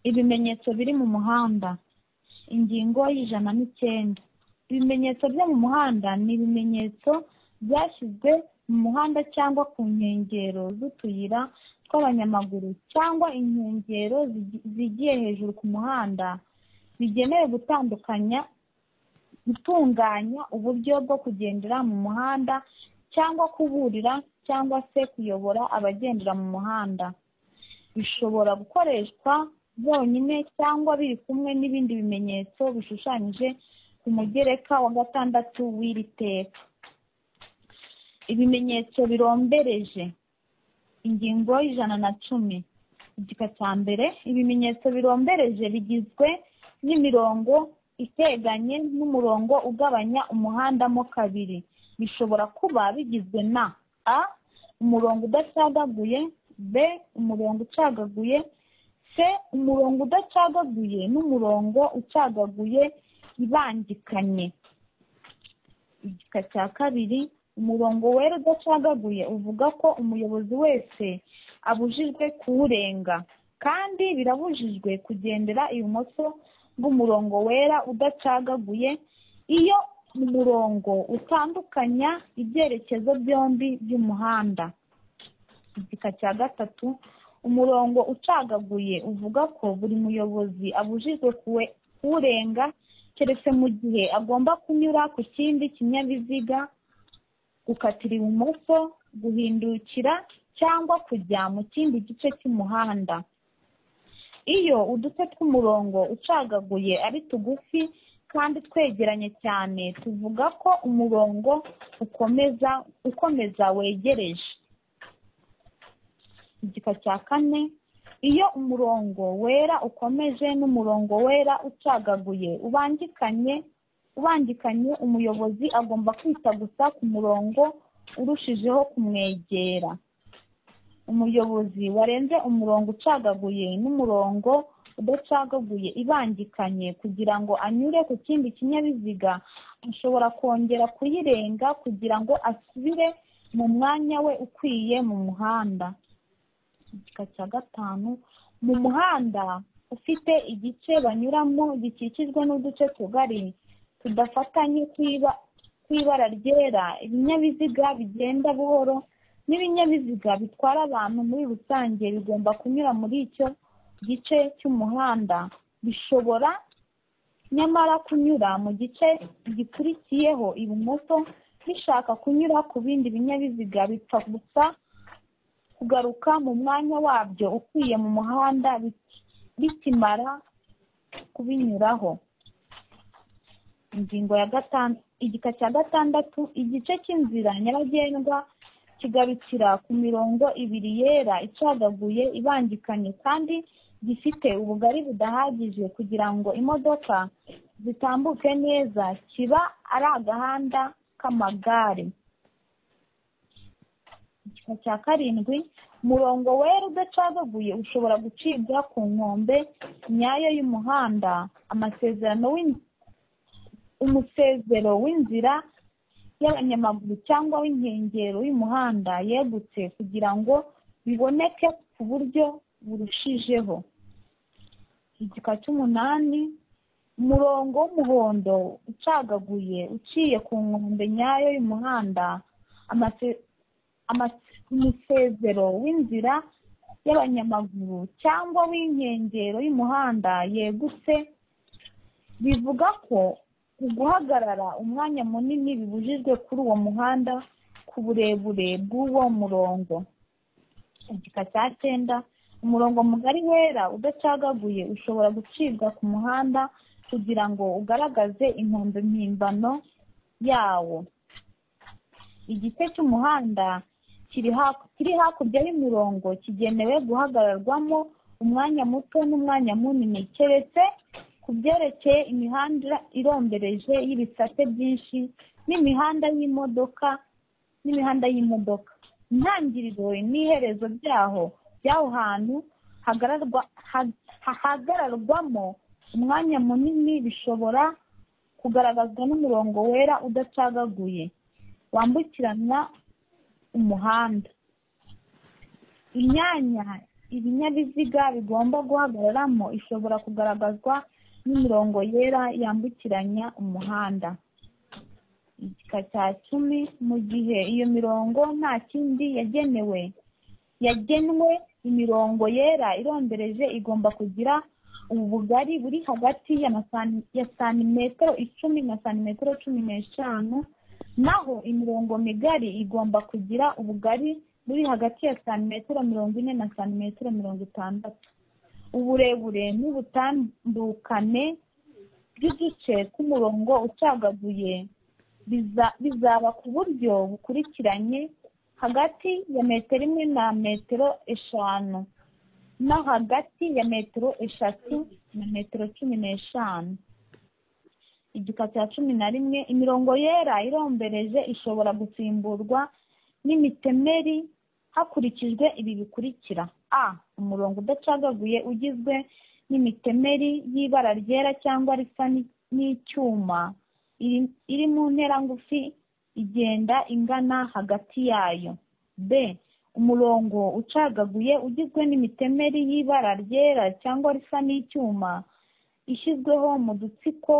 Ibimenyetso biri mu muhanda. Ingingo y'109. Ibimenyetso byo mu muhanda ni ibimenyetso byashyizwe mu muhanda cyangwa ku nkengero z'utuyira tw'abanyamaguru cyangwa inkengero zigiye hejuru ku muhanda, bigenewe gutunganya uburyo bwo kugendera mu muhanda cyangwa kuburira cyangwa se kuyobora abagendera mu muhanda. Bishobora gukoreshwa byonyine cyangwa biri kumwe n'ibindi bimenyetso bishushanyije ku mugereka wa 6 w'iri teka. Ibimenyetso birombereje. Ingingo y'110. Igika cya mbere. Ibimenyetso birombereje bigizwe n'imirongo iteganye n'umurongo ugabanya umuhanda mo kabiri. Bishobora kuba bigizwe na a. umurongo udacagaguye, b. umurongo ucagaguye, c. umurongo udacagaguye n'umurongo ucagaguye ibangikanye. Igika cya kabiri. Umurongo wera udacagaguye uvuga ko umuyobozi wese abujijwe kuwurenga, kandi birabujijwe kugendera ibumoso bw'umurongo wera udacagaguye iyo umurongo utandukanya ibyerekezo byombi by'umuhanda. Igika cya gatatu. Umurongo ucagaguye uvuga ko buri muyobozi abujijwe kuwurenga keretse mu gihe agomba kunyura ku kindi kinyabiziga, gukatira ibumoso, guhindukira cyangwa kujya mu kindi gice cy'umuhanda. Iyo udutse tw'umurongo ucagaguye ari tugufi kandi twegeranye cyane, tuvuga ko umurongo ukomeza wegereje. Igika cya kane. Iyo umurongo wera ukomeje n'umurongo wera ucagaguye ubangikanye, umuyobozi agomba kwita gusa ku murongo urushijeho kumwegera. Umuyobozi warenze umurongo ucagaguye n'umurongo udacagaguye ibangikanye kugira ngo anyure ku kindi kinyabiziga, ashobora kongera kuyirenga kugira ngo asubire mu mwanya we ukwiye mu muhanda. Igika cya gatanu. Mu muhanda ufite igice banyuramo gikikijwe n'uduce tugari tudafatanye kw'ibara ryera, ibinyabiziga bigenda buhoro n'ibinyabiziga bitwara abantu muri rusange bigomba kunyura muri icyo gice cy'umuhanda. Bishobora nyamara kunyura mu gice gikurikiyeho ibumoso bishaka kunyura ku bindi binyabiziga, bipfa gusa kugaruka mu mwanya wabyo ukwiye mu muhanda bikimara kubinyuraho. Ingingo ya gatanu. Igika cya gatandatu. Igice cy'inzira nyabagendwa kigarukira ku mirongo ibiri yera icagaguye ibangikanye kandi gifite ubugari budahagije kugira ngo imodoka zitambuke neza, kiba ari agahanda k'amagare. Igika cya karindwi. Umurongo wera udacagaguye ushobora gucibwa ku nkombe nyayo y'umuhanda. Umusezero w'inzira y'abanyamaguru cyangwa w'inkengero y'umuhanda yegutse kugira ngo biboneke ku buryo burushijeho. Igika cy'umunani. Umurongo w'umuhondo ucagaguye uciye ku nkombe nyayo y'umuhanda. Umusezero w'inzira y'abanyamaguru cyangwa w'inkengero y'umuhanda yegutse bivuga ko guhagarara umwanya munini bibujijwe kuri uwo muhanda ku burebure bw'uwo murongo. Igika cya 9. Umurongo mugari wera udacagaguye ushobora gucibwa ku muhanda kugira ngo ugaragaze inkombe mpimbano yawo. Igice cy'umuhanda kiri hakurya y'imirongo kigenewe guhagararwamo umwanya muto n'umwanya munini, keretse ku byerekeye imihanda irombereje y'ibisate byinshi n'imihanda y'imodoka. Intangiriro n'iherezo by'aho hantu hahagararwamo umwanya munini bishobora kugaragazwa n'umurongo wera udacagaguye wambukiranya umuhanda. Imyanya ibinyabiziga bigomba guhagararamo ishobora kugaragazwa n'imirongo yera yambukiranya umuhanda. Igika cya 10, mu gihe iyo mirongo nta kindi yagenwe, imirongo yera irombereje igomba kugira ubugari buri hagati ya santimetero 10 na santimetero 15, naho imirongo migari igomba kugira ubugari buri hagati ya santimetero 40 na santimetero 60. Uburebure n'ubutandukane bw'igice k'umurongo ucagaguye bizaba ku buryo bukurikiranye hagati ya metero 1 na metero 5, no hagati ya metero 3 na metero 15. Igika cya 11, imirongo yera irombereje ishobora gusimburwa n'imitemeri hakurikijwe ibi bikurikira: a. Umurongo udacagaguye ugizwe n'imitemeri y'ibara ryera cyangwa risa n'icyuma iri mu ntera ngufi igenda ingana hagati yayo. b. Umurongo ucagaguye ugizwe n'imitemeri y'ibara ryera cyangwa risa n'icyuma ishyizweho mu dutsiko,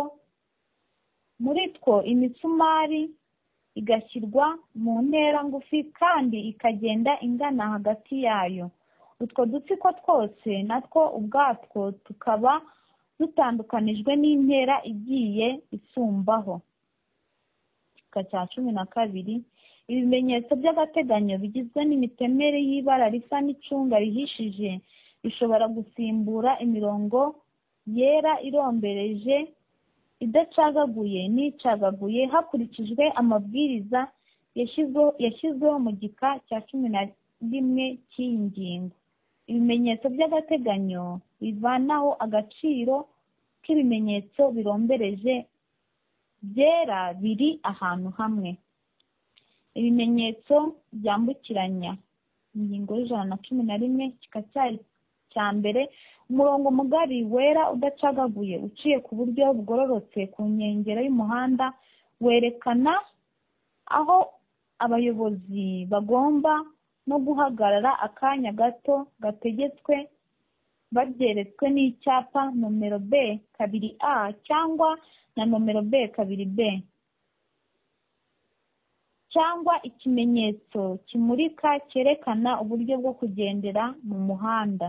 muri two imisumari igashyirwa mu ntera ngufi kandi ikagenda ingana hagati yayo. Utwo dutsiko twose natwo ubwatwo tukaba dutandukanijwe n'intera igiye isumbaho. Igika cya 12, ibimenyetso by'agateganyo bigizwe n'imitemeri y'ibara risa n'icunga rihishije bishobora gusimbura imirongo yera irombereje, idacagaguye n'icagaguye hakurikijwe amabwiriza yashyizweho mu gika cya 11 cy'iyi ngingo. Ibimenyetso by'agateganyo bivanaho agaciro k'ibimenyetso birombereje byera biri ahantu hamwe. Ibimenyetso byambukiranya. Ingingo y'111, igika cya mbere, umurongo mugari wera udacagaguye uciye ku buryo bugororotse ku nkengero y'umuhanda werekana aho abayobozi bagomba no guhagarara akanya gato gategetswe babyeretswe n'icyapa nomero B2A cyangwa na nomero B2B, cyangwa ikimenyetso kimurika cyerekana uburyo bwo kugendera mu muhanda.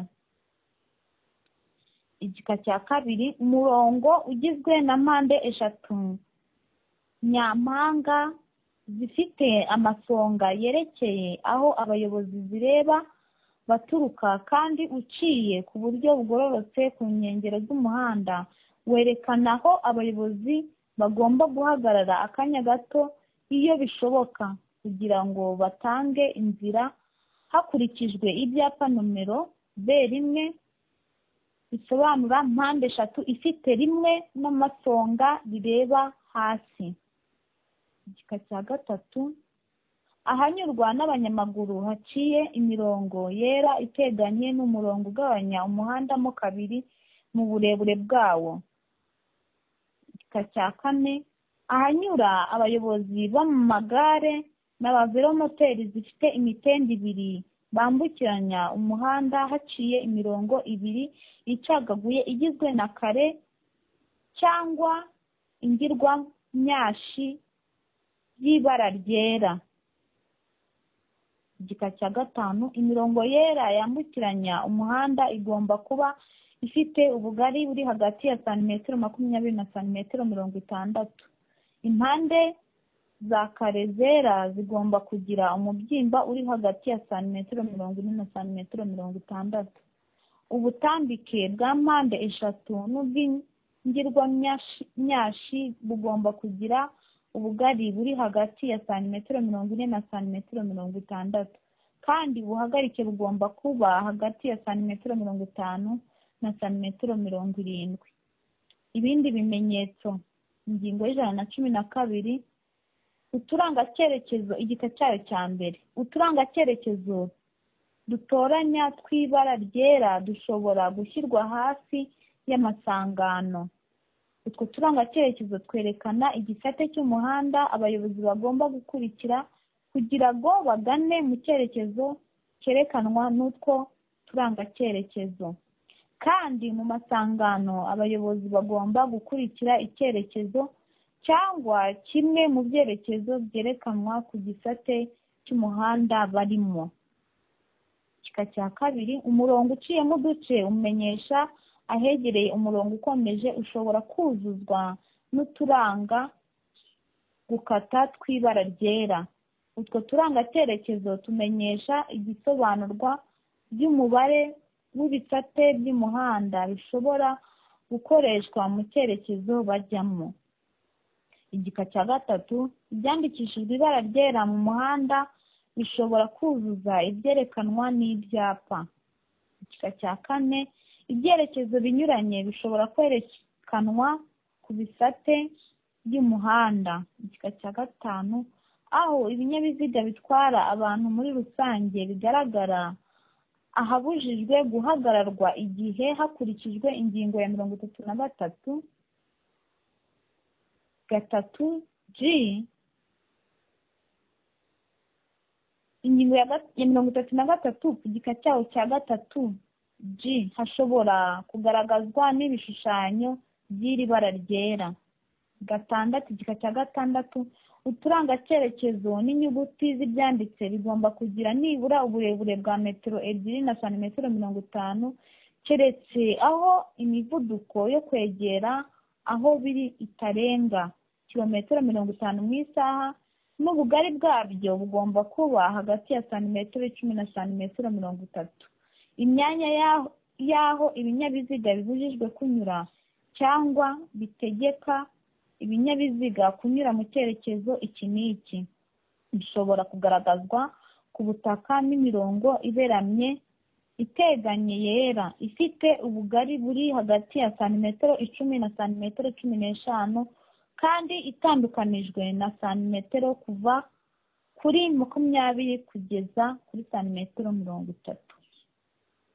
Igika cya 2, umurongo ugizwe na mpande 3 nyampanga zifite amasonga yerekeye aho abayobozi zireba baturuka kandi uciye ku buryo bugororotse ku nkengero z'umuhanda werekana aho abayobozi bagomba guhagarara akanya gato iyo bishoboka kugira ngo batange inzira hakurikijwe ibyapa nomero B1 bisobanura mpande 3 ifite rimwe n'amasonga bireba hasi. Igika cya 3, ahanyurwa n'abanyamaguru haciye imirongo yera iteganye n'umurongo ugabanya umuhanda mo kabiri mu burebure bwawo. Igika cya 4, ahanyura abayobozi b'amagare n'abavelomoteri zifite imitende 2 bambukiranya umuhanda haciye imirongo 2 icagaguye igizwe na kare cyangwa ingirwamyashi y'ibara ryera. Igika cya 5, imirongo yera yambukiranya umuhanda igomba kuba ifite ubugari buri hagati ya santimetero 20 na santimetero 60. Impande za kare zera zigomba kugira umubyimba uri hagati ya santimetero 40 na santimetero 60. Ubutambike bwa mpande 3 n'ubw'ingirwamyashi bugomba kugira ubugari buri hagati ya santimetero 40 na santimetero 60, kandi ubuhagarike bugomba kuba hagati ya santimetero 50 na santimetero 70. Ibindi bimenyetso. Ingingo y'112, uturangacyerekezo. Igika cyayo cya mbere, uturangacyerekezo dutoranya tw'ibara ryera dushobora gushyirwa hafi y'amasangano. Utwo turangacyerekezo twerekana igisate cy'umuhanda abayobozi bagomba gukurikira kugira ngo bagane mu cyerekezo cyerekanwa n'utwo turangacyerekezo. Kandi mu masangano abayobozi bagomba gukurikira icyerekezo cyangwa kimwe mu byerekezo byerekanwa ku gisate cy'umuhanda barimo. Igika cya kabiri, umurongo uciyemo uduce umenyesha ahegereye umurongo ukomeje ushobora kuzuzwa n'uturanga gukata tw'ibara ryera. Utwo turangacyerekezo tumenyesha igisobanurwa ry'umubare w'ibisate by'umuhanda bishobora gukoreshwa mu cyerekezo bajyamo. Igika cya gatatu, ibyandikishijwe ibara ryera mu muhanda bishobora kuzuza ibyerekanwa n'ibyapa. Igika cya kane, ibyerekezo binyuranye bishobora kwerekanwa ku bisate by'umuhanda. Igika cya gatanu, aho ibinyabiziga bitwara abantu muri rusange bigaragara ahabujijwe guhagararwa igihe hakurikijwe ingingo ya 33 G, ingingo ya 33 ku gika cyawo cya 3 G hashobora kugaragazwa n'ibishushanyo by'iri bara ryera. Gatandatu, igika cya gatandatu, uturangacyerekezo n'inyuguti z'ibyanditse bigomba kugira nibura uburebure bwa metero 2 na santimetero 50, keretse aho imivuduko yo kwegera aho biri itarenga kilometero 50 mu isaha, n'ubugari bwabyo bugomba kuba hagati ya santimetero 10 na santimetero 30. Imyanya y'aho ibinyabiziga bibujijwe kunyura cyangwa bitegeka ibinyabiziga kunyura mu cyerekezo iki n'iki bishobora kugaragazwa ku butaka n'imirongo iberamye iteganye yera ifite ubugari buri hagati ya santimetero 10 na santimetero 15 kandi itandukanijwe na santimetero kuva kuri 20 kugeza kuri santimetero 30.